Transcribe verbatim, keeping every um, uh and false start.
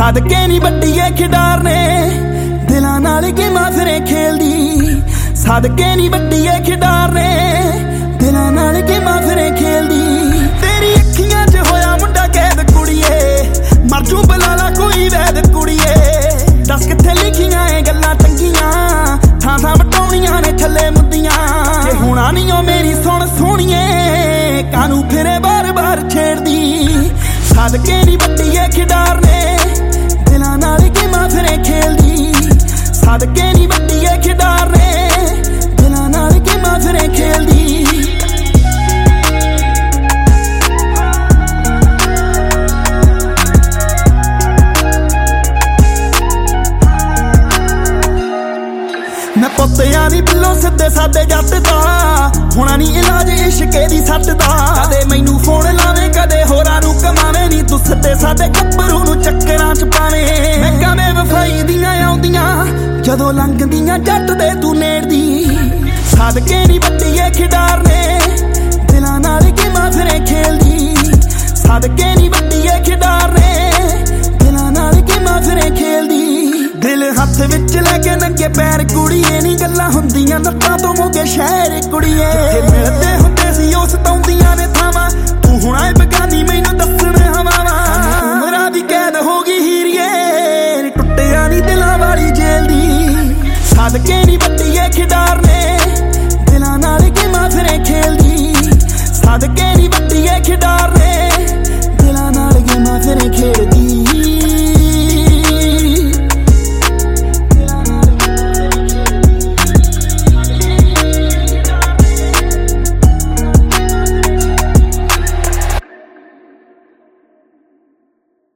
ਸਦਕੇ ਨੀ ਵੱਡੀਏ ਖਿਡਾਰ ਨੇ ਦਿਲਾਂ ਨਾਲ ਗੇਮਾਂ ਫਿਰੇ ਖੇਲਦੀ। ਸਦਕੇ ਨੀ ਵੱਡੀਏ ਖਿਡਾਰ ਨੇ ਦਿਲਾਂ ਨਾਲ ਗੇਮਾਂ ਫਿਰੇ ਖੇਲਦੀ। ਤੇਰੀ ਅੱਖੀਆਂ 'ਚ ਹੋਇਆ ਮੁੰਡਾ ਕੈਦ ਕੁੜੀਏ, ਮਰ ਜੂ ਬਲਾਲਾ ਕੋਈ ਵੈਦ ਕੁੜੀਏ। ਦੱਸ ਕਿੱਥੇ ਲਿਖੀਆਂ ਏ ਗੱਲਾਂ ਚੰਗੀਆਂ, ਥਾਂ ਥਾਂ ਵਟਾਉਣੀਆਂ ਨੇ ਥੱਲੇ ਮੁੱਦੀਆਂ। ਜੇ ਹੋਣਾ ਨੀ ਓ ਮੇਰੀ ਸੁਣ ਸੋਹਣੀਏ, ਕਾਨੂੰ ਫਿਰੇ ਬਾਰ ਬਾਰ ਛੇੜਦੀ। ਸਦਕੇ ਨੀ ਵੱਡੀਏ ਖਿਡਾਰ ਨੇ ਦਿਲਾਂ ਨਾਲ ਗੇਮਾਂ ਫਿਰੇ ਖੇਲਦੀ। ਸਦਕੇ ਨੀ ਵੱਡੀਏ ਖਿਡਾਰ ਨੇ ਦਿਲਾਂ ਨਾਲ ਗੇਮਾਂ ਫਿਰੇ ਖੇਲਦੀ। ਮੈਂ ਪੁੱਤਿਆਂ ਦੀ ਬਿੱਲੋਂ ਸਿੱਧੇ ਸਾਦੇ ਜੱਟ ਦਾ, ਹੋਣਾ ਨੀ ਇਲਾਜ ਇਸ਼ਕੇ ਦੀ ਸੱਟ ਦਾ। ਕਦੇ ਮੈਨੂੰ ਫੋਨ ਲਾਵੇਂ ਕਦੇ ਹੋਰਾਂ ਨੂੰ ਕਮਾਵੇਂ ਨੀ, ਤੂੰ ਸਿੱਧੇ ਸਾਦੇ ਗੱਭਰੂ ਨੂੰ ਚੱਕਰਾਂ 'ਚ ਪਾਵੇਂ। ਮੈਂ ਕਵੇਂ ਵਫਾਈ ਦੀਆਂ ਆਉਂਦੀਆਂ ਜਦੋਂ ਲੰਘਦੀਆਂ ਜੱਟ ਦੇ ਤੂੰ ਨੇੜਦੀ। ਸਦਕੇ ਨੀ ਵੱਡੀਏ ਖਿਡਾਰ ਨੇ ਦਿਲਾਂ ਨਾਲ ਗੇਮਾਂ ਫਿਰੇ ਖੇਲਦੀ। ਸਦਕੇ ਨੀ ਵੱਡੀਏ ਖਿਡਾਰ ਨੇ ਦਿਲਾਂ ਨਾਲ ਗੇਮਾਂ ਫਿਰੇ ਖੇਲਦੀ। ਦਿਲ ਹੱਥ ਵਿੱਚ ਲੈ ਕੇ ਨੰਗੇ ਪੈਰ ਕੁੜੀਏ, ਨੀ ਗੱਲਾਂ ਹੁੰਦੀਆਂ ਨੱਤਾਂ ਤੋਂ ਮੋਗੇ ਸ਼ਹਿਰ ਕੁੜੀਏ। ਜਿੱਥੇ ਮਿਲਦੇ ਹੁੰਦੇ ਸੀ ਉਹ ਸਤਾਉਂਦੀਆਂ ਨੇ ਥਾਵਾਂ, ਤੂੰ ਹੁਣ ਆਏ ਬਗਾਨੀ ਮੈਨੂੰ ਦੱਸਣ ਹਵਾਵਾਂ। ਉਮਰਾਂ ਦੀ ਕੈਦ ਹੋ ਗਈ ਹੀਰੀਏ, ਟੁੱਟਿਆ ਨੀ ਦਿਲਾਂ ਵਾਲੀ ਜੇਲ੍ਹ ਦੀ। ਸਦਕੇ ਨੀ ਵੱਡੀਏ ਖਿਡਾਰ ਨੇ ਦਿਲਾਂ ਨਾਲ ਗੇਮਾਂ ਫਿਰੇ ਖੇਲਦੀ। ਸਦਕੇ ਨੀ ਵੱਡੀਏ ਖਿਡਾਰ ਨੇ ਦਿਲਾਂ ਨਾਲ ਗੇਮਾਂ ਫਿਰੇ ਖੇਲਦੀ।